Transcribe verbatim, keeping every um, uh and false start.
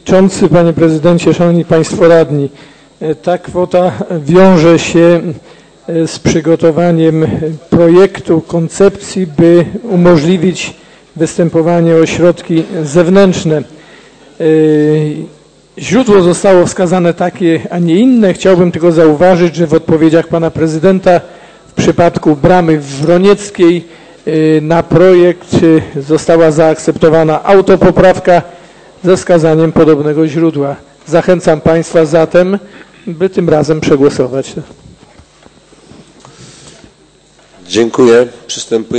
Przewodniczący, Panie Prezydencie, Szanowni Państwo Radni. Ta kwota wiąże się z przygotowaniem projektu, koncepcji, by umożliwić występowanie o środki zewnętrzne. Źródło zostało wskazane takie, a nie inne. Chciałbym tylko zauważyć, że w odpowiedziach Pana Prezydenta w przypadku Bramy Wronieckiej na projekt została zaakceptowana autopoprawka ze wskazaniem podobnego źródła. Zachęcam Państwa zatem, by tym razem przegłosować. Dziękuję. Przystępuję